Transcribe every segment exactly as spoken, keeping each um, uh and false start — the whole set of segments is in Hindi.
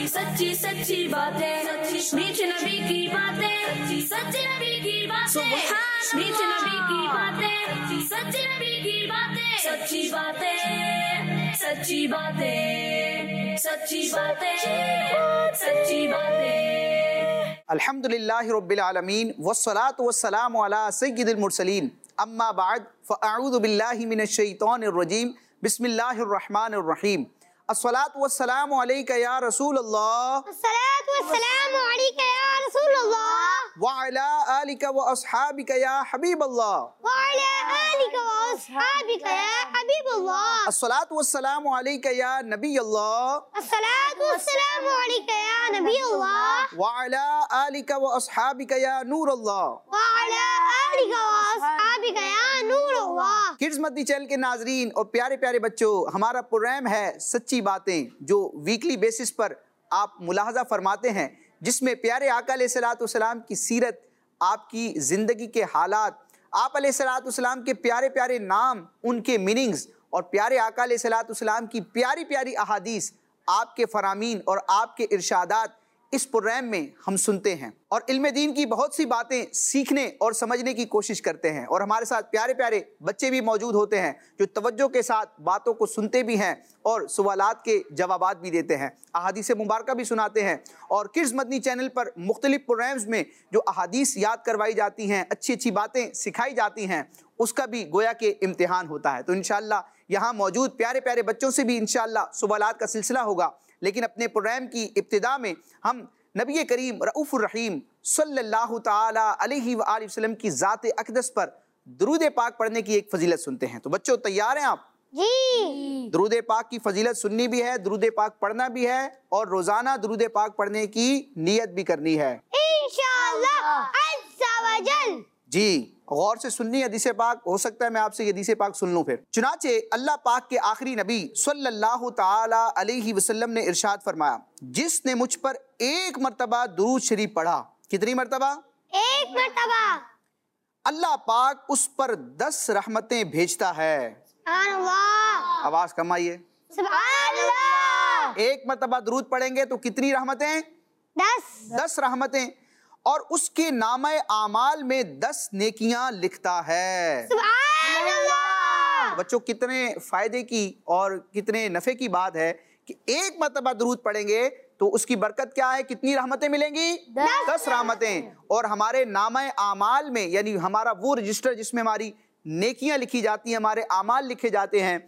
सच्ची सच्ची बातें, मीठे नबी की बातें, सच्चे नबी की बातें, मीठे नबी की बातें, सच्चे नबी की बातें, सच्ची बातें, सच्ची बातें, सच्ची बातें, सच्ची बातें। अल्हम्दुलिल्लाहि रब्बिल आलमीन वस्सलातु वस्सलामु अला सय्यिदिल मुरसलीन अम्मा बाद फ़अऊज़ु बिल्लाहि मिनश शैतानिर रजीम बिस्मिल्लाहिर रहमानिर रहीम। अस्सलातु वस्सलामु अलैका या रसूलल्लाह, अस्सलातु वस्सलामु अलैका या रसूलल्लाह, व अला आलिका व अस्हाबिका या हबीबल्लाह, व अला आलिका व अस्हाबिका या हबीबल्लाह। अस्सलातु वस्सलामु अलैका या नबियल्लाह, अस्सलातु वस्सलामु अलैका या नबियल्लाह, व अला आलिका व अस्हाबिका या नूरल्लाह, व अला आलिका व अस्हाबिका या नूरल्लाह। किड्स मदनी चैनल के नाजरीन और प्यारे प्यारे बच्चों, हमारा प्रोग्राम है सच्ची बातें, जो वीकली बेसिस पर आप मुलाहजा फरमाते हैं, जिसमें प्यारे आका अलैहिस्सलातु वस्सलाम की सीरत, आपकी ज़िंदगी के हालात, आप अलैहिस्सलातु वस्सलाम के प्यारे प्यारे नाम, उनके मीनिंग्स और प्यारे आका अलैहिस्सलातु वस्सलाम की प्यारी प्यारी अहादीस, आपके फरामीन और आपके इरशादात इस प्रोग्राम में हम सुनते हैं और इल्म दीन की बहुत सी बातें सीखने और समझने की कोशिश करते हैं। और हमारे साथ प्यारे प्यारे बच्चे भी मौजूद होते हैं जो तवज्जो के साथ बातों को सुनते भी हैं और सवालात के जवाबात भी देते हैं, अहादीस मुबारका भी सुनाते हैं। और किड्स मदनी चैनल पर मुख्तलिफ प्रोग्राम्स में जो अहादीस याद करवाई जाती हैं, अच्छी अच्छी बातें सिखाई जाती हैं, उसका भी गोया के इम्तिहान होता है। तो इंशाअल्लाह यहाँ मौजूद प्यारे प्यारे बच्चों से भी इंशाअल्लाह सवालात का सिलसिला होगा। लेकिन अपने प्रोग्राम की इब्तिदा में हम नबी करीम रऊफ़ुर रहीम सल्लल्लाहु ताला अलैहि व आलिहि वसल्लम की ज़ात अक़दस पर दुरूद पाक पढ़ने की एक फजीलत सुनते हैं। तो बच्चों तैयार हैं आप? जी। दुरूद पाक की फजीलत सुननी भी है, दुरूद पाक पढ़ना भी है और रोज़ाना दुरूद पाक पढ़ने की नीयत भी करनी है इंशाअल्लाह अज़्ज़ा व जल। जी, गौर से सुननी हदीस पाक। हो सकता है मैं आपसे ये हदीस पाक सुन लूं फिर। चुनाचे अल्लाह पाक के आखिरी नबी सल्लल्लाहु ताला अलैहि वसल्लम ने इरशाद फरमाया, जिसने मुझ पर एक मर्तबा दुरूद शरीफ पढ़ा, कितनी मर्तबा? एक मर्तबा। अल्लाह पाक उस पर दस रहमतें भेजता है। सुभान अल्लाह। आवाज कम आई है। सुभान अल्लाह। एक मर्तबा दुरूद पढ़ेंगे तो कितनी रहमतें? दस। दस रहमतें। और उसके नामे आमाल में दस नेकियां लिखता है। सुभान अल्लाह। बच्चों कितने फायदे की और कितने नफे की बात है कि एक मर्तबा दुरूद पढ़ेंगे तो उसकी बरकत क्या है, कितनी रहमतें मिलेंगी? दस, दस रहमतें। और हमारे नामे आमाल में, यानी हमारा वो रजिस्टर जिसमें हमारी नेकियां लिखी जाती हैं, हमारे आमाल लिखे जाते हैं,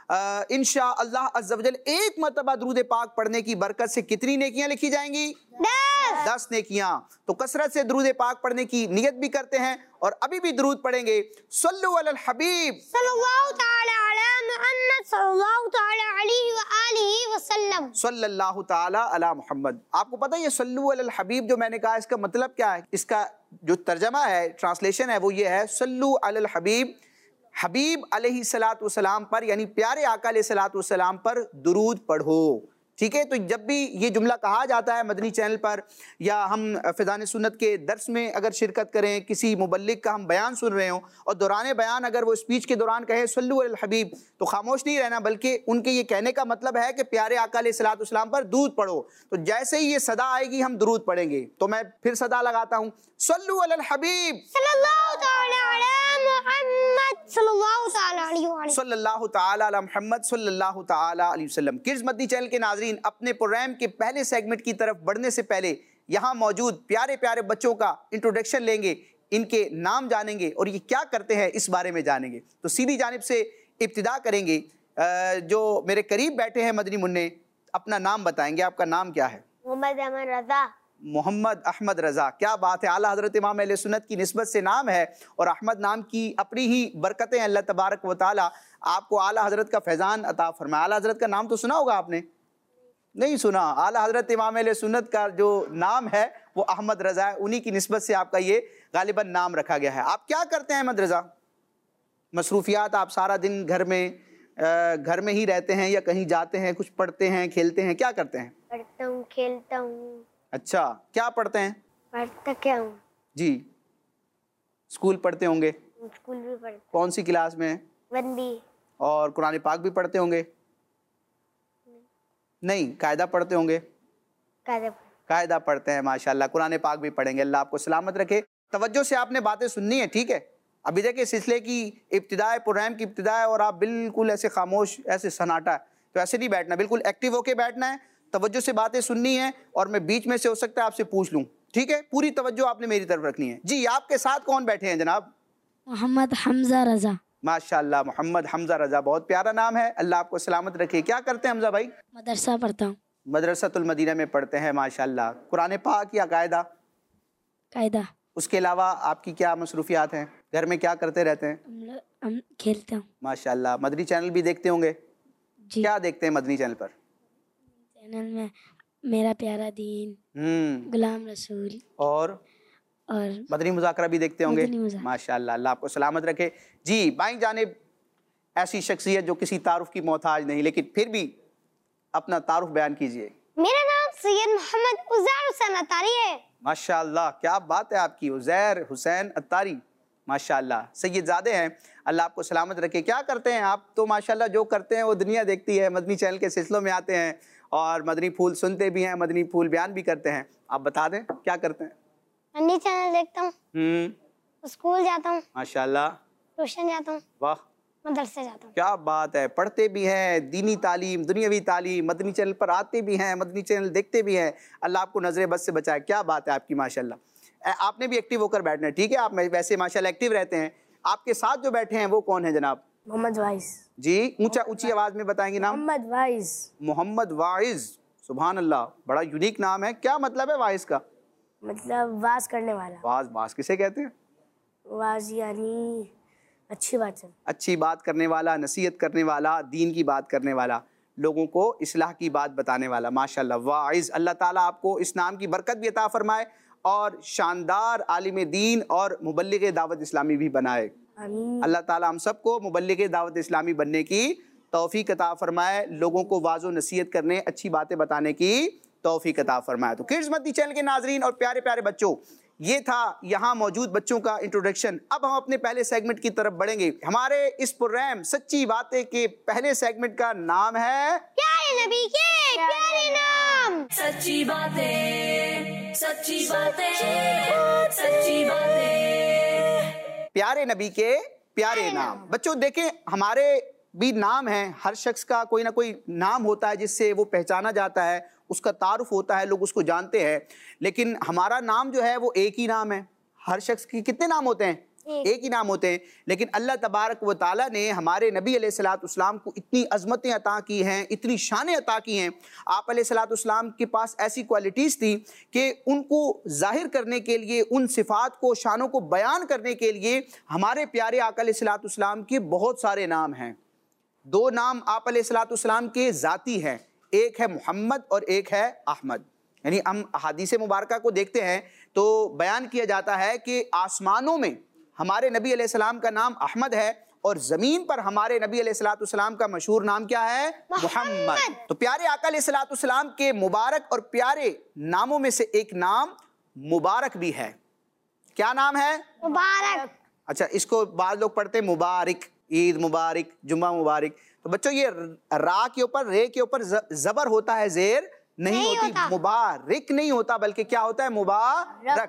इंशा अल्लाह अज़्ज़ा वजल एक मर्तबा दुरूद पाक पढ़ने की बरकत से कितनी नेकियां लिखी जाएंगी? दस। दस नेकियां। तो कसरत से दुरूद पाक पढ़ने की नियत भी करते हैं और अभी भी दुरूद पढ़ेंगे। सल्लु अलल हबीब सल्लल्लाहु ताला अला मुहम्मद सल्लल्लाहु ताला अलैहि व आलिहि वसल्लम। सल्लल्लाहु ताला अला मुहम्मद। आपको पता है ये सल्लु अलल हबीब जो मैंने कहा, इसका मतलब क्या है? इसका जो तर्जमा है, ट्रांसलेशन है, वो ये है, सल्लु अलल हबीब, हबीब अलैहिस्सलातु वस्सलाम पर, यानी प्यारे आका अलैहिस्सलातु वस्सलाम पर दुरूद पढ़ो। ठीक है, तो जब भी ये जुमला कहा जाता है मदनी चैनल पर या हम फ़िज़ान सुन्नत के दर्स में अगर शिरकत करें, किसी मुबल्लिग का हम बयान सुन रहे हों और दौरान बयान अगर वो स्पीच के दौरान कहे सल्लु अलल हबीब, तो खामोश नहीं रहना, बल्कि उनके ये कहने का मतलब है कि प्यारे आका अलैहिस्सलातु वस्सलाम पर दुरूद पढ़ो। तो जैसे ही ये सदा आएगी हम दुरूद पढ़ेंगे। तो मैं फिर सदा लगाता हूँ, सल्लु अलल हबीब सल्लल्लाहु ताला अला मुहम्मद सल्लल्लाहु ताला अलैहि व सल्लल्लाहु ताला अला मुहम्मद सल्लल्लाहु ताला अलैहि वसल्लम। किड्स मदनी चैनल के नाज़रीन, अपने प्रोग्राम के पहले सेगमेंट की तरफ बढ़ने से पहले यहाँ मौजूद प्यारे प्यारे बच्चों का इंट्रोडक्शन लेंगे, इनके नाम जानेंगे और ये क्या करते हैं इस बारे में जानेंगे। तो सीधी जानिब से इब्तिदा करेंगे। जो मेरे करीब बैठे हैं मदनी मुन्ने, अपना नाम बताएंगे। आपका नाम क्या है? मोहम्मद अहमद रजा। मोहम्मद अहमद रज़ा, क्या बात है। आला हज़रत इमाम अहले सुन्नत की निस्बत से नाम है और अहमद नाम की अपनी ही बरकतें, अल्लाह तबारक व तआला आपको आला हज़रत का फैज़ान अता फरमाए। आला हज़रत का नाम तो सुना होगा आपने? नहीं सुना। आला हज़रत इमाम अहले सुन्नत का जो नाम है वो अहमद रज़ा है, उन्हीं की निस्बत से आपका ये गालिबन नाम रखा गया है। आप क्या करते हैं अहमद रज़ा? मसरूफियात, आप सारा दिन घर में घर में ही रहते हैं या कहीं जाते हैं, कुछ पढ़ते हैं, खेलते हैं, क्या करते हैं? पढ़ता हूँ, खेलता हूँ। अच्छा, क्या पढ़ते हैं? पढ़ता क्या हूँ जी, स्कूल पढ़ते होंगे। स्कूल भी पढ़ता। कौन सी क्लास में? बंदी। और कुरान पाक भी पढ़ते होंगे? नहीं, कायदा पढ़ते होंगे? कायदे कायदा पढ़ते हैं माशाल्लाह, कुरान पाक भी पढ़ेंगे। अल्लाह आपको सलामत रखे। तवज्जो से आपने बातें सुननी है, ठीक है। अभी देखिए सिलसिले की इब्तिदा है, प्रोग्राम की इब्तिदा है और आप बिल्कुल ऐसे खामोश, ऐसे सन्नाटा है, तो ऐसे नहीं बैठना, बिल्कुल एक्टिव होके बैठना है, तवज्जो से बातें सुननी है। और मैं बीच में से हो सकता है आपसे पूछ लूँ, ठीक है। पूरी तवज्जो आपने मेरी तरफ रखनी है। जी, आपके साथ कौन बैठे हैं जनाब? मोहम्मद हमजा रजा। माशाल्लाह, मोहम्मद हमजा रजा, बहुत प्यारा नाम है। अल्लाह आपको सलामत रखे। क्या करते हैं हमजा भाई? मदरसा पढ़ता हूँ। मदरसातुल मदीना में पढ़ते हैं माशाल्लाह। कुरान पाक या कायदा? कायदा। उसके अलावा आपकी क्या मसरूफियात हैं? घर में क्या करते रहते हैं? हम लोग हम खेलते हूँ। माशाल्लाह। मदनी चैनल भी देखते होंगे? जी। क्या देखते हैं मदनी चैनल पर? चैनल में मेरा प्यारा दीन, हम्म गुलाम रसूल और और मदनी मुज़ाकरा भी देखते होंगे? मदनी मुज़ाकरा। माशाल्लाह, अल्लाह आपको सलामत रखे। जी, बाईं जानिब ऐसी शख्सियत जो किसी तारुफ की मोहताज नहीं, लेकिन फिर भी अपना तारुफ बयान कीजिए। मेरा नाम सैयद मोहम्मद उज़ैर हुसैन अत्तारी है। माशाल्लाह, क्या बात है आपकी। उज़ैर हुसैन अत्तारी, माशाल्लाह, सैयदजादे हैं। अल्लाह आपको सलामत रखे। क्या करते हैं आप? तो माशाल्लाह जो करते हैं वो दुनिया देखती है। मदनी चैनल के सिलसिलों में आते हैं और मदनी फूल सुनते भी हैं, मदनी फूल बयान भी करते हैं। आप बता दें क्या करते हैं? मदनी चैनल देखता हूँ, हम्म स्कूल जाता हूँ, माशाल्लाह, ट्यूशन जाता हूँ, वाह, मदरसे जाता हूँ। क्या बात है। पढ़ते भी हैं, दीनी तालीम, दुनियावी तालीम, मदनी चैनल पर आते भी हैं, मदनी चैनल देखते भी हैं। अल्लाह आपको नजर बद से बचाए। क्या बात है आपकी माशाल्लाह। ए- आपने भी एक्टिव होकर बैठना है, ठीक है। आप में- वैसे माशाल्लाह एक्टिव रहते हैं। आपके साथ जो बैठे हैं वो कौन है जनाब? मोहम्मद वाइस। जी, ऊंचा ऊंची आवाज में बताएंगे नाम। मोहम्मद वाइस। मोहम्मद वाइज, सुभान अल्लाह, बड़ा यूनिक नाम है। क्या मतलब है वाइज का? मतलब वाज करने वाला। वाज, वाज किसे कहते हैं? वाज यानी अच्छी बात है। अच्छी बात करने वाला, नसीहत करने वाला, दीन की बात करने वाला, लोगों को इस्लाह की बात बताने वाला। माशाल्लाह, वाइज। अल्लाह ताला आपको इस नाम की बरकत भी अता फरमाए और शानदार आलिम दीन और मुबल्लिग दावत इस्लामी भी बनाए। आमीन। अल्लाह ताला हम सबको मुबल्लिग दावत इस्लामी बनने की तौफीक अता फरमाए, लोगों को वाज़ो नसीहत करने, अच्छी बातें बताने की तौफीक अता फरमाए। तो किड्स मदनी चैनल के नाजरीन और प्यारे प्यारे बच्चों, ये था यहाँ मौजूद बच्चों का इंट्रोडक्शन। अब हम अपने पहले सेगमेंट की तरफ बढ़ेंगे। हमारे इस प्रोग्राम सच्ची बातें के पहले सेगमेंट का नाम है प्यारे नबी के प्यारे नाम। सच्ची बातें, सच्ची बातें, सच्ची बातें। प्यारे नबी के प्यारे नाम। बच्चों देखें, हमारे भी नाम है, हर शख्स का कोई ना कोई नाम होता है जिससे वो पहचाना जाता है, उसका तारुफ होता है, लोग उसको जानते हैं। लेकिन हमारा नाम जो है वो एक ही नाम है। हर शख्स की कितने नाम होते हैं? एक, एक ही नाम होते हैं। लेकिन अल्लाह तबारक व तआला ने हमारे नबी अलैहिस्सलाम को इतनी अज़मतें अता की हैं, इतनी शानें अता की हैं। आप अलैहिस्सलाम के पास ऐसी क्वालिटीज़ थी कि उनको ज़ाहिर करने के लिए, उन सिफ़ात को, शानों को बयान करने के लिए हमारे प्यारे आका अलैहिस्सलाम के बहुत सारे नाम हैं। दो नाम आप अलैहिस्सलाम के ज़ाती हैं, एक है मोहम्मद और एक है अहमद। यानी हम हदीस मुबारका को देखते हैं तो बयान किया जाता है कि आसमानों में हमारे नबी अलैहिस्सलाम का नाम अहमद है और ज़मीन पर हमारे नबी अलैहिस्सलाम का मशहूर नाम क्या है? मोहम्मद। तो प्यारे आका अलैहिस्सलाम के मुबारक और प्यारे नामों में से एक नाम मुबारक भी है। क्या नाम है? मुबारक। अच्छा, इसको बाद लोग पढ़ते हैं मुबारक, ईद मुबारक, जुम्मा मुबारक। तो बच्चों ये रा के ऊपर, रे के ऊपर जबर होता है, जेर नहीं, नहीं होती। होता। मुबारक नहीं होता, बल्कि क्या होता है? मुबारक,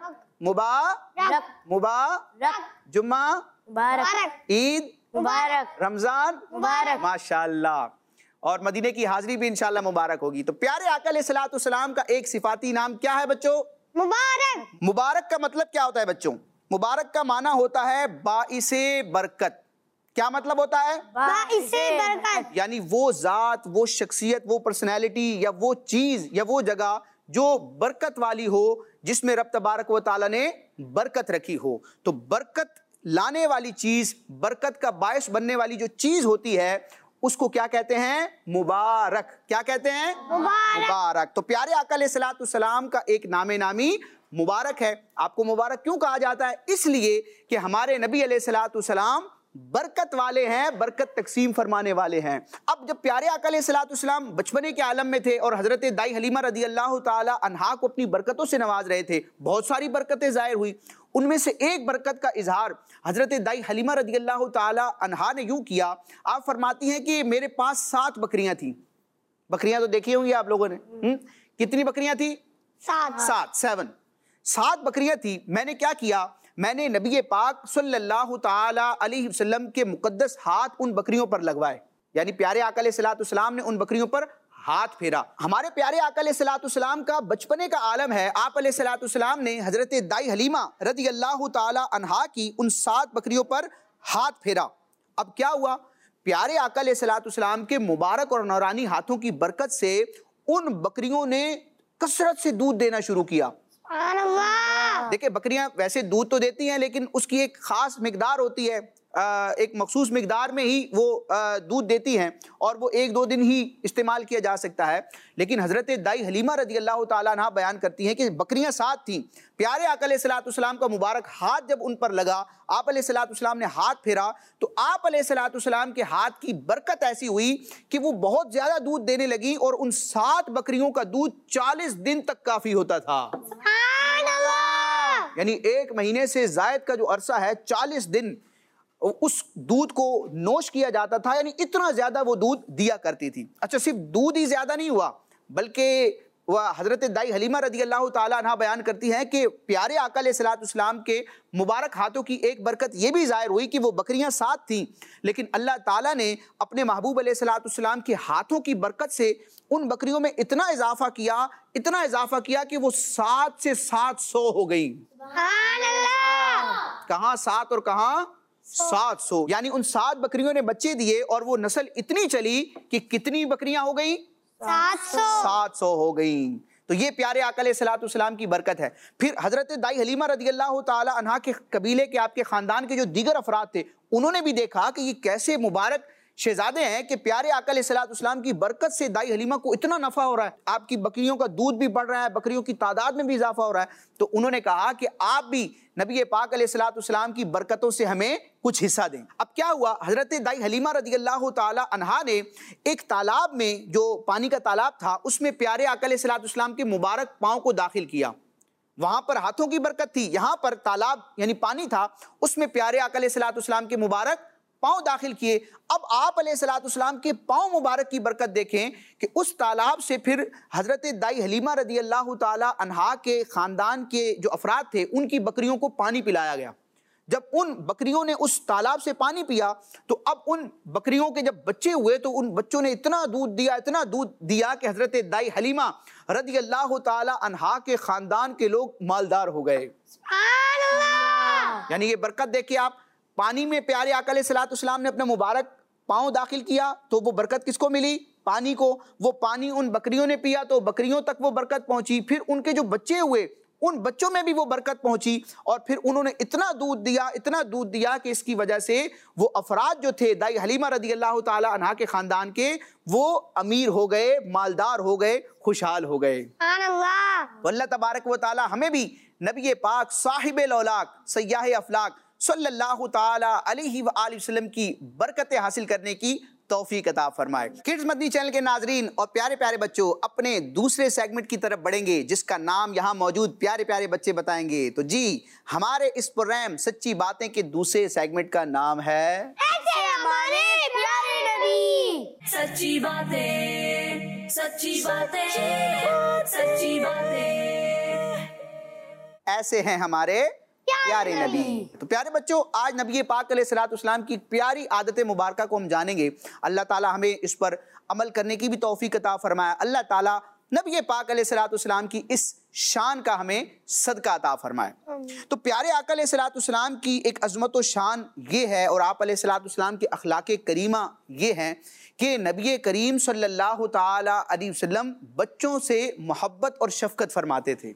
मुबारक, मुबारक, जुम्मा मुबारक, ईद मुबारक, रमजान मुबारक। माशाल्लाह। और मदीने की हाजिरी भी इंशाल्लाह मुबारक होगी। तो प्यारे आका अलैहिस्सलाम का एक सिफाती नाम क्या है बच्चों? मुबारक। मुबारक का मतलब क्या होता है बच्चों? मुबारक का माना होता है बाइसे बरकत। क्या मतलब होता है? बाइसे बरकत। यानी वो जात, वो शख्सियत, वो पर्सनैलिटी या वो चीज या वो जगह जो बरकत वाली हो, जिसमें रब तबारक व तआला ने बरकत रखी हो। तो बरकत लाने वाली चीज, बरकत का बायस बनने वाली जो चीज होती है, उसको क्या कहते हैं? मुबारक। क्या कहते हैं? मुबारक। मुबारक। तो प्यारे आका अलैहिस्सलाम का एक नामे नामी मुबारक है। आपको मुबारक क्यों कहा जाता है? इसलिए कि हमारे नबी अलैहिस्सलाम बरकत वाले हैं, बरकत तकसीम फरमाने वाले हैं। अब जब प्यारे आका अलैहिस्सलाम बचपने के आलम में थे और हजरत दाई हलीमा रदी अल्लाह ताला अन्हा को अपनी बरकतों से नवाज रहे थे, बहुत सारी बरकतें जाहिर हुई। उनमें से एक बरकत का इजहार हजरत दाई हलीमा रदी अल्लाह ताला अन्हा ने यूं किया। आप फरमाती हैं कि मेरे पास सात बकरियां थी। बकरियां तो देखी होंगी आप लोगों ने। हुँ? कितनी बकरियां थी? सात। सात, सेवन। सात बकरियां थी। मैंने क्या किया, मैंने नबी पाक सल्लल्लाहु ताला अलैहि वसल्लम के मुकद्दस हाथ उन बकरियों पर लगवाए, यानी प्यारे आका अलैहिस्सलातु वस्सलाम ने उन बकरियों पर हाथ फेरा। हमारे प्यारे आका अलैहिस्सलातु वस्सलाम का बचपने का आलम है। आप अलैहिस्सलातु वस्सलाम ने हजरत दाई हलीमा रदी अल्लाह ताला अन्हा की उन सात बकरियों पर हाथ फेरा। अब क्या हुआ, प्यारे आका अलैहिस्सलातु वस्सलाम के मुबारक और नौरानी हाथों की बरकत से उन बकरियों ने कसरत से दूध देना शुरू किया। देखिए, बकरियां वैसे दूध तो देती हैं, लेकिन उसकी एक खास मिकदार होती है, एक मखसूस मिकदार में ही वो दूध देती हैं और वो एक दो दिन ही इस्तेमाल किया जा सकता है। लेकिन हज़रत दाई हलीमा रदी अल्लाह ताला अन्हा बयान करती हैं कि बकरियां सात थीं। प्यारे आका अलैहिस्सलातु वस्सलाम का मुबारक हाथ जब उन पर लगा, आप अलैहिस्सलातु वस्सलाम ने हाथ फेरा, तो आप अलैहिस्सलातु वस्सलाम के हाथ की बरकत ऐसी हुई कि वो बहुत ज्यादा दूध देने लगी और उन सात बकरियों का दूध चालीस दिन तक काफी होता था। यानी एक महीने से जायद का जो अरसा है, चालीस दिन उस दूध को नोश किया जाता था, यानी इतना ज्यादा वो दूध दिया करती थी। अच्छा, सिर्फ दूध ही ज्यादा नहीं हुआ, बल्कि वह हजरत दाई हलीमा रदी अल्लाह ताला अन्हा बयान करती हैं कि प्यारे आका अलैहिस्सलातु वस्सलाम के मुबारक हाथों की एक बरकत ये भी जाहिर हुई कि वो बकरियां सात थीं, लेकिन अल्लाह ताला ने अपने महबूब अलैहिस्सलातु वस्सलाम के हाथों की बरकत से उन बकरियों में इतना इजाफा किया, इतना इजाफा किया कि वो सात से सात सौ हो गई। कहाँ सात और कहाँ सात सौ, यानी उन सात बकरियों ने बच्चे दिए और वो नस्ल इतनी चली कि कितनी बकरियां हो गई? सात सौ। सात सौ हो गई। तो ये प्यारे आका अलैहिस्सलातु वस्सलाम की बरकत है। फिर हजरत दाई हलीमा रदी अल्लाह ताला अन्हा के कबीले के, आपके खानदान के जो दीगर अफराद थे, उन्होंने भी देखा कि ये कैसे मुबारक शहजादे हैं कि प्यारे आका अलैहिस्सलातु वस्सलाम की बरकत से दाई हलीमा को इतना नफा हो रहा है, आपकी बकरियों का दूध भी बढ़ रहा है, बकरियों की तादाद में भी इजाफा हो रहा है। तो उन्होंने कहा कि आप भी नबी पाक अलैहिस्सलातु वस्सलाम की बरकतों से हमें कुछ हिस्सा दें। अब क्या हुआ, हजरत दाई हलीमा रदी अल्लाह ताला अन्हा ने एक तालाब में, जो पानी का तालाब था, उसमें प्यारे आका अलैहिस्सलातु वस्सलाम के मुबारक पांव को दाखिल किया। वहां पर हाथों की बरकत थी, यहां पर तालाब यानी पानी था, उसमें प्यारे आका अलैहिस्सलातु वस्सलाम के मुबारक पांव दाखिल किए। अब आप अलैहिस्सलातु वस्सलाम के पांव मुबारक की बरकत देखें कि उस तालाब से फिर हजरत दाई हलीमा रदी अल्लाह ताला अन्हा के खानदान के जो अफराद थे, उनकी बकरियों को पानी पिलाया गया। जब उन बकरियों ने उस तालाब से पानी पिया, तो अब उन बकरियों के जब बच्चे हुए तो उन बच्चों ने इतना दूध दिया, इतना दूध दिया कि हजरत दाई हलीमा रदी अल्लाह ताला अन्हा के खानदान के लोग मालदार हो गए। यानी ये बरकत देखिए आप, पानी में प्यारे आका अलैहिस्सलातु वस्सलाम ने अपना मुबारक पांव दाखिल किया तो वो बरकत किसको मिली? पानी को। वो पानी उन बकरियों ने पिया तो बकरियों तक वो बरकत पहुंची। फिर उनके जो बच्चे हुए, उन बच्चों में भी वो बरकत पहुंची और फिर उन्होंने इतना दूध दिया, इतना दूध दिया कि इसकी वजह से वो अफराद जो थे दाई हलीमा रदी अल्लाह ताला अन्हा के खानदान के, वो अमीर हो गए, मालदार हो गए, खुशहाल हो गए। अल्लाह तबारक व तआला हमें भी नबी पाक साहिब औलाक सय्याह अफलाक सल्लल्लाहु ताला अलैहि व आलिहि वसल्लम की बरकतें हासिल करने की तौफीक अता फरमाए। किड्स मदनी चैनल के नाजरीन और प्यारे प्यारे बच्चों, अपने दूसरे सेगमेंट की तरफ बढ़ेंगे जिसका नाम यहाँ मौजूद प्यारे प्यारे बच्चे बताएंगे। तो जी, हमारे इस प्रोग्राम सच्ची बातें के दूसरे सेगमेंट का नाम है ऐसे हमारे प्यारे नबी। सच्ची बातें, सच्ची बातें, सच्ची बातें, ऐसे हैं हमारे प्यारे नबी। तो प्यारे बच्चों, आज नबी पाक अलैहिस्सलातु वस्सलाम की प्यारी आदत मुबारका को हम जानेंगे। अल्लाह ताला हमें इस पर अमल करने की भी तौफीक अता फरमाए। अल्लाह ताला नबी पाक अलैहिस्सलातु वस्सलाम की इस शान का हमें सदका अता फरमाए। तो प्यारे आका अलैहिस्सलातु वस्सलाम की एक अजमत व शान ये है, और आप अलैहिस्सलातु वस्सलाम की अखलाक करीमा ये हैं कि नबी करीम सल्लल्लाहु ताला अलैहि वसल्लम बच्चों से मोहब्बत और शफकत फरमाते थे।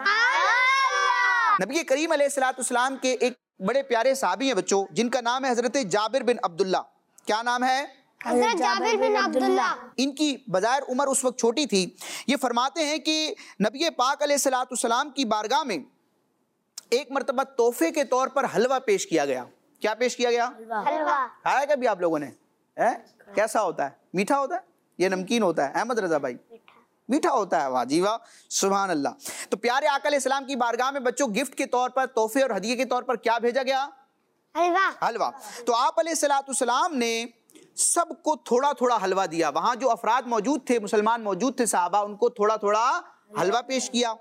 नबी करीम अलैहिस्सलातु वस्सलाम के एक बड़े प्यारे साहबी हैं बच्चों, जिनका नाम है हजरत जाबिर बिन अब्दुल्ला। क्या नाम है? हजरत जाबिर बिन अब्दुल्ला। इनकी बज़ाहिर उम्र उस वक्त छोटी थी। ये फरमाते हैं कि नबी पाक अलैहिस्सलातु वस्सलाम की बारगाह में एक मरतबा तोहफे के तौर पर हलवा पेश किया गया। क्या पेश किया गया? हलवा। खाया कभी आप लोगों ने? है? कैसा होता है? मीठा होता है? ये नमकीन होता है? अहमद रजा भाई, मीठा होता है। वाह जी वाह, सुभान अल्लाह। तो प्यारे आका अलैहिस्सलाम की बारगाह में बच्चों गिफ्ट के तौर पर, तोहफे और हदिये के तौर पर क्या भेजा गया? हलवा। हलवा। तो आप अलैहिस्सलातु वस्सलाम ने सबको थोड़ा थोड़ा हलवा दिया। वहां जो अफराद मौजूद थे, मुसलमान मौजूद थे सहाबा, उनको थोड़ा थोड़ा हलवा पेश किया।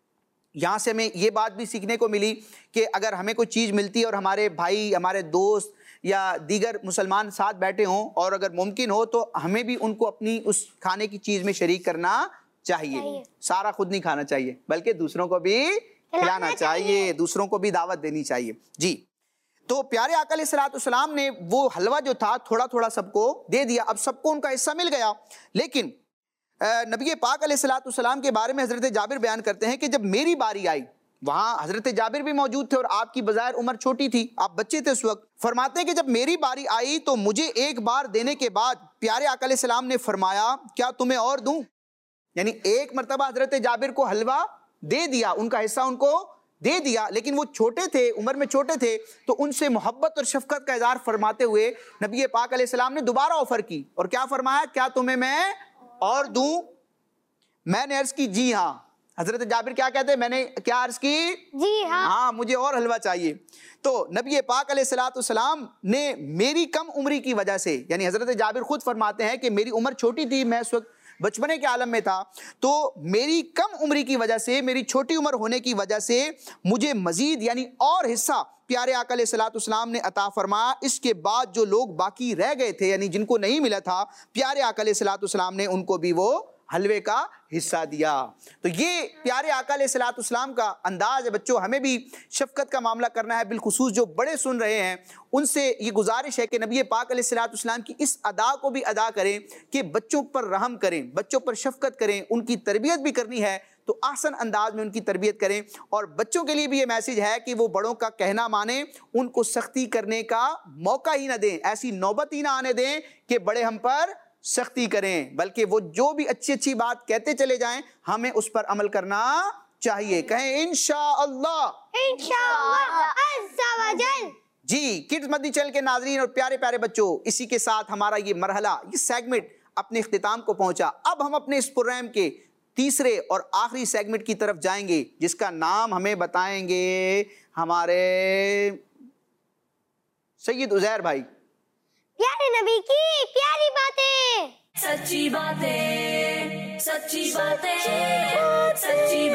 यहाँ से हमें ये बात भी सीखने को मिली कि अगर हमें कोई चीज़ मिलती है और हमारे भाई, हमारे दोस्त या दीगर मुसलमान साथ बैठे हों और अगर मुमकिन हो तो हमें भी उनको अपनी उस खाने की चीज़ में शरीक करना चाहिए, चाहिए। सारा खुद नहीं खाना चाहिए बल्कि दूसरों को भी खिलाना चाहिए, दूसरों को भी दावत देनी चाहिए। जी, तो प्यारे आका अलैहिस्सलाम ने वो हलवा जो था थोड़ा थोड़ा सबको दे दिया। अब सबको उनका हिस्सा मिल गया, लेकिन नबी पाक अलैहिस्सलाम के बारे में हजरत जाबिर बयान करते हैं कि जब मेरी बारी आई, वहां हजरत जाबिर भी मौजूद थे और आपकी बजाय उम्र छोटी थी, आप बच्चे थे उस वक्त। फरमाते हैं कि जब मेरी बारी आई तो मुझे एक बार देने के बाद प्यारे आका अलैहिस्सलाम ने फरमाया, क्या तुम्हें और दूं? यानी एक मरतबा हजरत जाबिर को हलवा दे दिया, उनका हिस्सा उनको दे दिया, लेकिन वो छोटे थे, उम्र में छोटे थे, तो उनसे मोहब्बत और शफकत का इज़हार फरमाते हुए नबी पाक अलैहिस्सलाम ने दोबारा ऑफर की और क्या फरमाया, क्या तुम्हें मैं और दूं? मैंने अर्ज की जी हाँ। हजरत जाबिर क्या कहते हैं, मैंने क्या अर्ज की? जी हाँ, हाँ मुझे और हलवा चाहिए। तो नबी पाक अलैहिस्सलाम ने मेरी कम उम्री की वजह से, यानी हजरत जाबिर खुद फरमाते हैं कि मेरी उम्र छोटी थी, मैं उस वक्त बचपने के आलम में था, तो मेरी कम उम्री की वजह से, मेरी छोटी उम्र होने की वजह से मुझे मजीद यानी और हिस्सा प्यारे आका अलैहिस्सलाम ने अता फरमाया। इसके बाद जो लोग बाकी रह गए थे, यानी जिनको नहीं मिला था, प्यारे आका अलैहिस्सलाम ने उनको भी वो हलवे का हिस्सा दिया। तो ये प्यारे आका अलैहिस्सलाम का अंदाज है। बच्चों, हमें भी शफकत का मामला करना है, बिलखुसूस जो बड़े सुन रहे हैं उनसे ये गुजारिश है कि नबी पाक अलैहिस्सलाम की इस अदा को भी अदा करें कि बच्चों पर रहम करें, बच्चों पर शफकत करें, उनकी तरबियत भी करनी है तो आसन अंदाज में उनकी तरबियत करें। और बच्चों के लिए भी ये मैसेज है कि वो बड़ों का कहना माने, उनको सख्ती करने का मौका ही ना दें, ऐसी नौबत ही ना आने दें कि बड़े हम पर सख्ती करें, बल्कि वो जो भी अच्छी अच्छी बात कहते चले जाएं हमें उस पर अमल करना चाहिए। कहें इंशाअल्लाह, इंशाअल्लाह अज़्ज़ा वजल। जी, किड्स मदनी चैनल के नाज़रीन और प्यारे प्यारे बच्चों, इसी के साथ हमारा ये मरहला, ये सेगमेंट अपने इख्तिताम को पहुंचा। अब हम अपने इस प्रोग्राम के तीसरे और आखिरी सेगमेंट की तरफ जाएंगे, जिसका नाम हमें बताएंगे हमारे सैयद उज़ैर भाई। प्यारे नबी की प्यारी बातें, सच्ची बातें, सच्ची बातें, सच्ची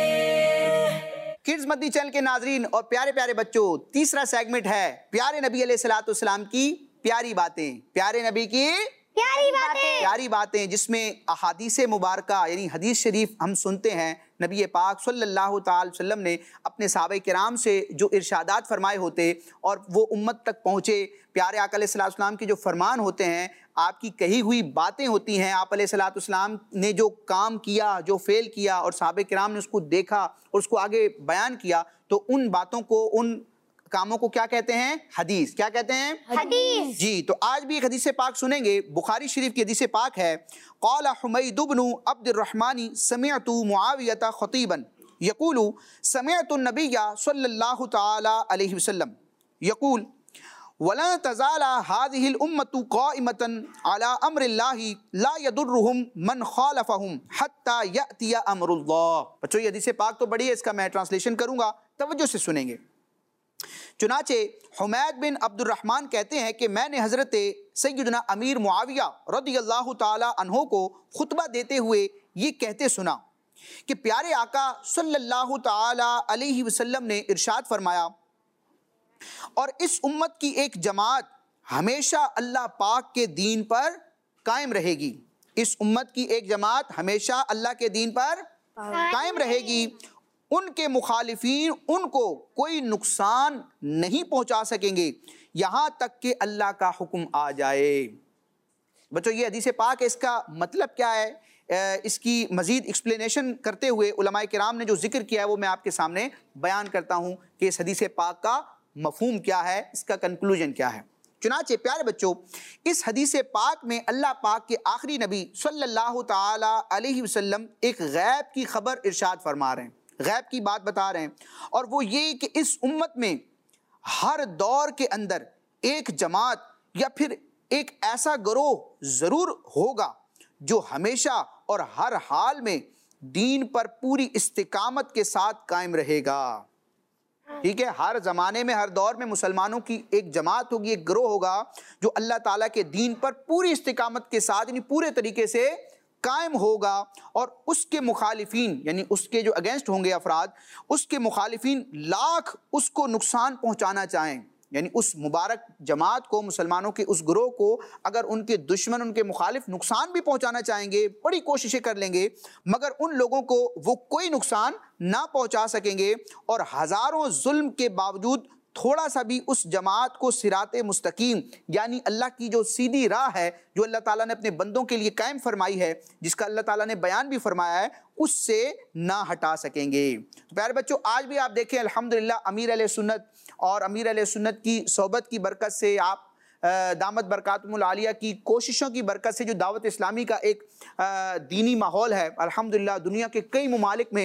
बातें। किड्स मदनी चैनल के नाजरीन और प्यारे प्यारे बच्चों, तीसरा सेगमेंट है प्यारे नबी अलैहिस्सलाम की प्यारी बातें। प्यारे नबी की प्यारी बातें, प्यारी बातें जिसमें अहादीस मुबारका यानी हदीस शरीफ हम सुनते हैं। नबी पाक सल्लल्लाहु अलैहि वसल्लम ने अपने सहाबा किराम से जो इरशादात फरमाए होते और वो उम्मत तक पहुँचे, प्यारे आका अलैहिस्सलाम के जो फरमान होते हैं, आपकी कही हुई बातें होती हैं, आप अलैहिस्सलाम ने जो काम किया, जो फेल किया और सहाबा किराम ने उसको देखा और उसको आगे बयान किया, तो उन बातों को, उन कामों को क्या कहते हैं? हदीस। क्या कहते हैं? हदीस। जी, तो आज भी एक हदीस पाक सुनेंगे। बुखारी शरीफ की हदीस पाक है, क़ाला हुमैद इब्नु अब्दुर्रहमान समिअतु मुआवियता खतीबन यक़ूलु समिअतु नबिय्या सल्लल्लाहु तआला अलैहि वसल्लम यक़ूल वला तज़ाला हाज़िहिल उम्मतु क़ाइमतन अला अम्रिल्लाहि ला यदुर्रुहुम मन ख़ालफ़हुम हत्ता यअतिया अम्रुल्लाह। बच्चों, ये हदीस पाक तो बड़ी है, इसका मैं ट्रांसलेशन करूँगा, तवज्जो से सुनेंगे। चुनाचे हुमैद बिन अब्दुर्रहमान कहते हैं कि मैंने हज़रत सैयदना अमीर मुआविया रज़ियल्लाहु ताला अन्हो को खुतबा देते हुए ये कहते सुना कि प्यारे आका सल्लल्लाहु ताला अलैहि वसल्लम ने इरशाद फरमाया, और इस उम्मत की एक जमात हमेशा अल्लाह पाक के दीन पर कायम रहेगी। इस उम्मत की एक जमात हमेशा अल्लाह के दीन पर कायम रहेगी। उनके मुखालिफीन उनको कोई नुकसान नहीं पहुंचा सकेंगे यहाँ तक कि अल्लाह का हुक्म आ जाए। बच्चों, ये हदीस पाक है, इसका मतलब क्या है, इसकी मज़ीद एक्सप्लेनेशन करते हुए उलमाए किराम ने जो जिक्र किया है वो मैं आपके सामने बयान करता हूँ कि इस हदीस पाक का मफहूम क्या है, इसका कंक्लूजन क्या है। चुनाचे प्यारे बच्चों, इस हदीस पाक में अल्लाह पाक के आखिरी नबी सल्लल्लाहु ताला अलैहि वसल्लम एक गैब की खबर इरशाद फरमा रहे हैं, गैब की बात बता रहे हैं, और वो ये कि इस उम्मत में हर दौर के अंदर एक जमात या फिर एक ऐसा गिरोह ज़रूर होगा जो हमेशा और हर हाल में दीन पर पूरी इस्तिकामत के साथ कायम रहेगा। ठीक है, हर जमाने में हर दौर में मुसलमानों की एक जमात होगी, एक ग्रोह होगा जो अल्लाह ताला के दीन पर पूरी इस्तिकामत के साथ यानी पूरे तरीके से कायम होगा, और उसके मुखालिफिन यानी उसके जो अगेंस्ट होंगे अफराद, उसके मुखालिफिन लाख उसको नुकसान पहुंचाना चाहें, यानी उस मुबारक जमात को, मुसलमानों के उस ग्रोह को अगर उनके दुश्मन, उनके मुखालिफ नुकसान भी पहुंचाना चाहेंगे, बड़ी कोशिशें कर लेंगे, मगर उन लोगों को वो कोई नुकसान ना पहुंचा सकेंगे। और हज़ारों जुल्म के बावजूद थोड़ा सा भी उस जमात को सिराते मुस्तकीम यानी अल्लाह की जो सीधी राह है, जो अल्लाह ताला ने अपने बंदों के लिए कायम फरमाई है, जिसका अल्लाह ताला ने बयान भी फरमाया है, उससे ना हटा सकेंगे। तो प्यारे बच्चों, आज भी आप देखें अल्हम्दुलिल्लाह अमीर अहले सुन्नत और अमीर अहले सुन्नत की सोहबत की बरकत से, आप दामत बरकातुहुल आलिया की कोशिशों की बरकत से जो दावत इस्लामी का एक दीनी माहौल है, अल्हम्दुलिल्लाह दुनिया के कई ममालिक में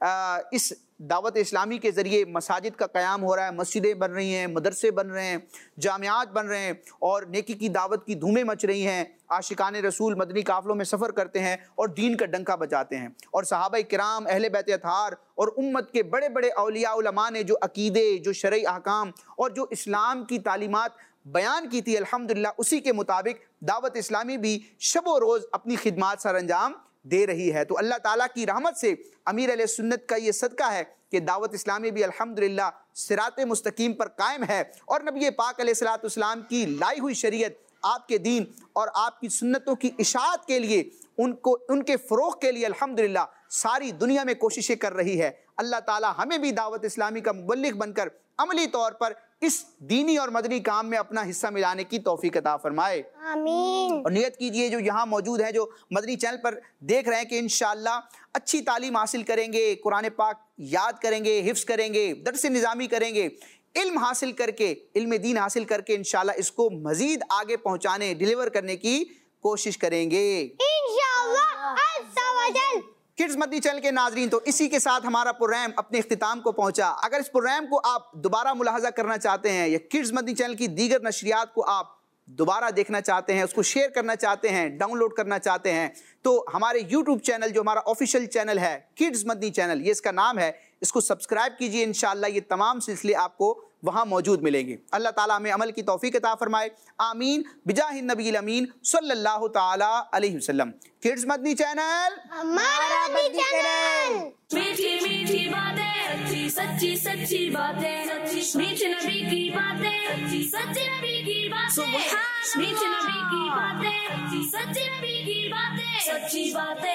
इस दावत इस्लामी के ज़रिए मसाजिद का क़याम हो रहा है, मस्जिदें बन रही हैं, मदरसे बन रहे हैं, जामियात बन रहे हैं, और नेकी की दावत की धूमें मच रही हैं। आशिकाने रसूल मदनी काफ़िलों में सफ़र करते हैं और दीन का डंका बजाते हैं, और सहाबा किराम, अहले बैत अतहार और उम्मत के बड़े बड़े औलिया उलमा ने जो अकीदे, जो शरई अहकाम और जो इस्लाम की तालीमात बयान की थी, अल्हम्दुलिल्लाह उसी के मुताबिक दावत इस्लामी भी शबो रोज़ अपनी खिदमात सर अंजाम दे रही है। तो अल्लाह ताला की रहमत से अमीर अहले सुन्नत का ये सदका है कि दावत इस्लामी भी अल्हम्दुलिल्लाह सिराते मुस्तकीम पर कायम है, और नबी पाक अलैहिस्सलातु वस्सलाम की लाई हुई शरीयत, आपके दीन और आपकी सुन्नतों की इशाअत के लिए, उनको उनके फ़रोग़ के लिए अल्हम्दुलिल्लाह सारी दुनिया में कोशिशें कर रही है। अल्लाह ताला हमें भी दावत इस्लामी का मुबल्लिग बनकर अमली तौर पर इस दीनी और मदनी काम में अपना हिस्सा मिलाने की तौफीक अता फरमाए, आमीन। और नियत कीजिए जो यहाँ मौजूद हैं, जो मदनी चैनल पर देख रहे हैं, कि इंशाअल्लाह अच्छी तालीम हासिल करेंगे, कुरान पाक याद करेंगे, हिफ्ज़ करेंगे, दर्स निज़ामी करेंगे, इल्म हासिल करके, इल्म दीन हासिल करके इंशाअल्लाह इसको मज़ीद आगे पहुँचाने, डिलीवर करने की कोशिश करेंगे इंशाअल्लाह अज़्ज़ा वजल। किड्स मदनी चैनल के नाजरीन, तो इसी के साथ हमारा प्रोग्राम अपने इख्तिताम को पहुंचा। अगर इस प्रोग्राम को आप दोबारा मुलाहजा करना चाहते हैं, या किड्स मदनी चैनल की दीगर नशरियात को आप दोबारा देखना चाहते हैं, उसको शेयर करना चाहते हैं, डाउनलोड करना चाहते हैं, तो हमारे यूट्यूब चैनल, जो हमारा ऑफिशियल चैनल है किड्स मदनी चैनल, ये इसका नाम है, इसको सब्सक्राइब कीजिए। इंशाअल्लाह ये तमाम सिलसिले आपको वहाँ मौजूद मिलेंगे। अल्लाह ताला हमें अमल की तौफीक अता फरमाए, आमीन, बिजाहि नबील अमीन सल्लल्लाहु ताला अलैहि वसल्लम। किड्स मदनी चैनल हमारा मदनी चैनल। मीठी मीठी बातें, सच्ची सच्ची सच्ची बातें, मीठे नबी की बातें, सच्चे नबी की बातें, मीठे नबी की बातें, सच्चे नबी की बातें, सच्ची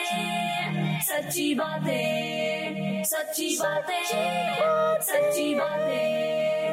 बातें, सच्ची बातें, सच्ची बातें, सच्ची बातें।